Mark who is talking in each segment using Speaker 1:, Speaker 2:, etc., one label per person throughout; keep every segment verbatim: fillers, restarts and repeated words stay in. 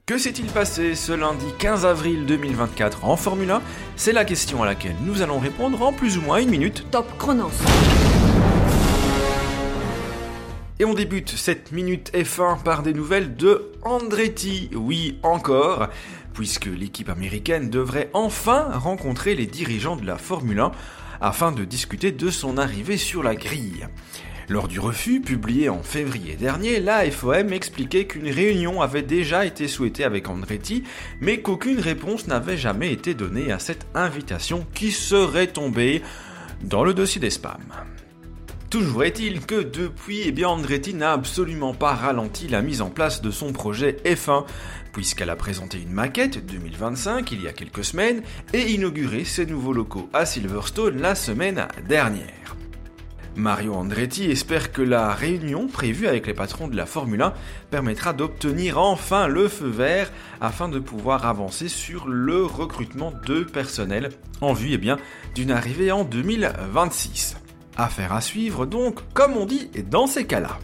Speaker 1: Que s'est-il passé ce lundi quinze avril deux mille vingt-quatre en Formule un? C'est la question à laquelle nous allons répondre en plus ou moins une minute.
Speaker 2: Top chronos.
Speaker 1: Et on débute cette minute F un par des nouvelles de Andretti. Oui, encore, puisque l'équipe américaine devrait enfin rencontrer les dirigeants de la Formule un afin de discuter de son arrivée sur la grille. Lors du refus publié en février dernier, la F O M expliquait qu'une réunion avait déjà été souhaitée avec Andretti, mais qu'aucune réponse n'avait jamais été donnée à cette invitation qui serait tombée dans le dossier des spams. Toujours est-il que depuis, eh bien Andretti n'a absolument pas ralenti la mise en place de son projet F un, puisqu'elle a présenté une maquette deux mille vingt-cinq il y a quelques semaines et inauguré ses nouveaux locaux à Silverstone la semaine dernière. Mario Andretti espère que la réunion prévue avec les patrons de la Formule un permettra d'obtenir enfin le feu vert afin de pouvoir avancer sur le recrutement de personnel en vue eh bien, d'une arrivée en deux mille vingt-six. Affaire à suivre donc, comme on dit dans ces cas-là.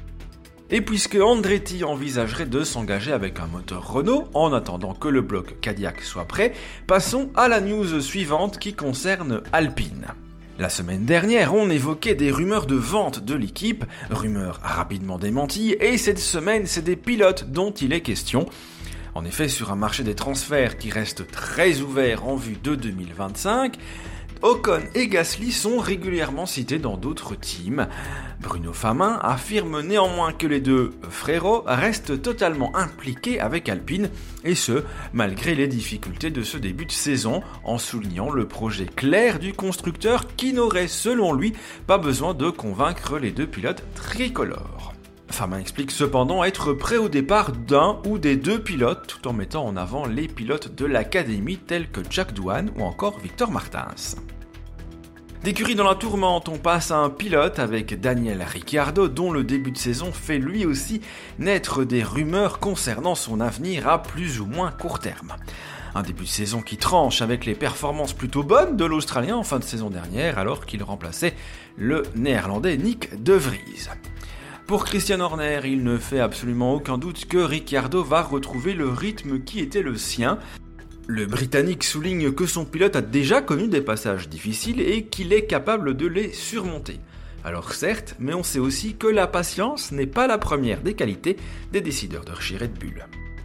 Speaker 1: Et puisque Andretti envisagerait de s'engager avec un moteur Renault en attendant que le bloc Cadillac soit prêt, passons à la news suivante qui concerne Alpine. La semaine dernière, on évoquait des rumeurs de vente de l'équipe, rumeurs rapidement démenties, et cette semaine, c'est des pilotes dont il est question. En effet, sur un marché des transferts qui reste très ouvert en vue de deux mille vingt-cinq, Ocon et Gasly sont régulièrement cités dans d'autres teams. Bruno Famin affirme néanmoins que les deux frérots restent totalement impliqués avec Alpine, et ce, malgré les difficultés de ce début de saison, en soulignant le projet clair du constructeur qui n'aurait, selon lui, pas besoin de convaincre les deux pilotes tricolores. Famin explique cependant être prêt au départ d'un ou des deux pilotes, tout en mettant en avant les pilotes de l'académie tels que Jack Doohan ou encore Victor Martins. D'écurie dans la tourmente, on passe à un pilote avec Daniel Ricciardo, dont le début de saison fait lui aussi naître des rumeurs concernant son avenir à plus ou moins court terme. Un début de saison qui tranche avec les performances plutôt bonnes de l'Australien en fin de saison dernière, alors qu'il remplaçait le Néerlandais Nick De Vries. Pour Christian Horner, il ne fait absolument aucun doute que Ricciardo va retrouver le rythme qui était le sien. Le Britannique souligne que son pilote a déjà connu des passages difficiles et qu'il est capable de les surmonter. Alors certes, mais on sait aussi que la patience n'est pas la première des qualités des décideurs de chez Red Bull.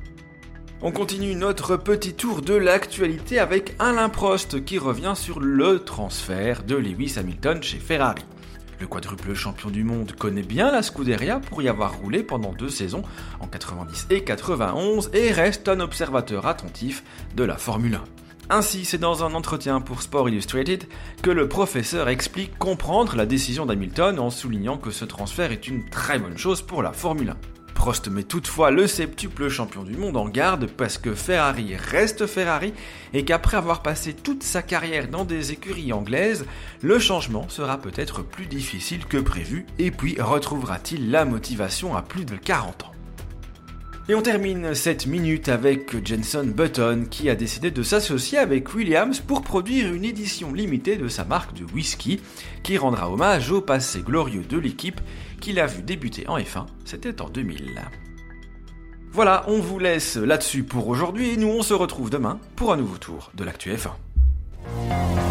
Speaker 1: On continue notre petit tour de l'actualité avec Alain Prost qui revient sur le transfert de Lewis Hamilton chez Ferrari. Le quadruple champion du monde connaît bien la Scuderia pour y avoir roulé pendant deux saisons, en quatre-vingt-dix et quatre-vingt-onze, et reste un observateur attentif de la Formule un. Ainsi, c'est dans un entretien pour Sport Illustrated que le professeur explique comprendre la décision d'Hamilton en soulignant que ce transfert est une très bonne chose pour la Formule un. Prost met toutefois le septuple champion du monde en garde parce que Ferrari reste Ferrari et qu'après avoir passé toute sa carrière dans des écuries anglaises, le changement sera peut-être plus difficile que prévu et puis retrouvera-t-il la motivation à plus de quarante ans. Et on termine cette minute avec Jenson Button qui a décidé de s'associer avec Williams pour produire une édition limitée de sa marque de whisky qui rendra hommage au passé glorieux de l'équipe qu'il a vu débuter en F un, c'était en deux mille. Voilà, on vous laisse là-dessus pour aujourd'hui et nous on se retrouve demain pour un nouveau tour de l'actu F un.